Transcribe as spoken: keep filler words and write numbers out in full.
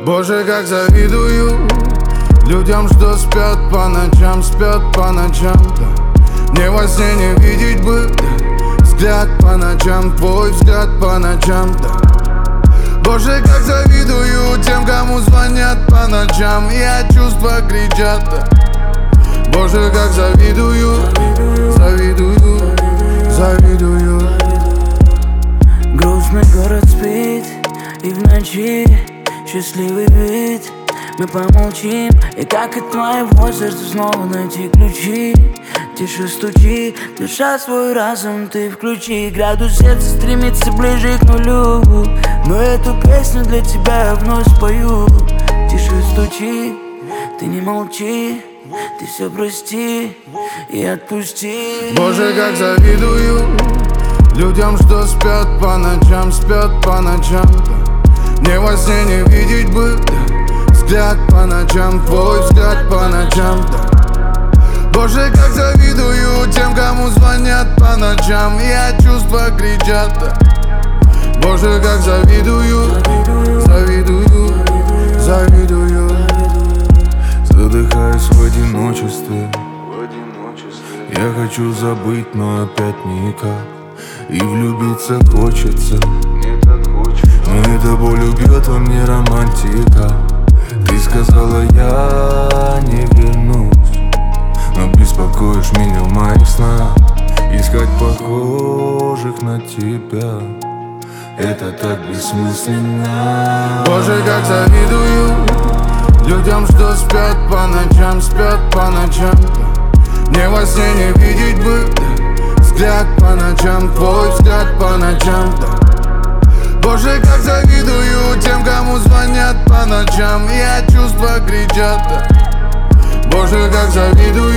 Боже, как завидую людям, что спят по ночам, спят по ночам, да. Мне во сне не видеть бы, да. Взгляд по ночам, твой взгляд по ночам, да. Боже, как завидую тем, кому звонят по ночам, и от чувства кричат, да. Боже, как завидую, завидую, завидую. Грустный город спит, и в ночи счастливый вид. Мы помолчим, и как от твоего сердца снова найти ключи. Тише стучи, душа свой разум ты включи. Градус сердца стремится ближе к нулю, но эту песню для тебя я вновь спою. Тише стучи, ты не молчи, ты все прости и отпусти. Боже, как завидую людям, что спят по ночам, спят по ночам, да. Мне во сне не видеть бы, да. Взгляд по ночам, твой взгляд по ночам, да. Боже, как завидую тем, кому звонят по ночам, и от чувства кричат, да. Боже, как завидую, завидую, завидую. Задыхаюсь в одиночестве. Я хочу забыть, но опять никак. И влюбиться хочется, но эта боль убьет во мне романтика. Ты сказала, я не вернусь, но беспокоишь меня в моих снах. Искать похожих на тебя — это так бессмысленно. Боже, как завидую людям, что спят по ночам, спят по ночам, да. Мне во сне не видеть бы, да. Взгляд по ночам, твой взгляд по ночам, да. Боже, как завидую тем, кому звонят по ночам, и от чувства кричат, да. Боже, как завидую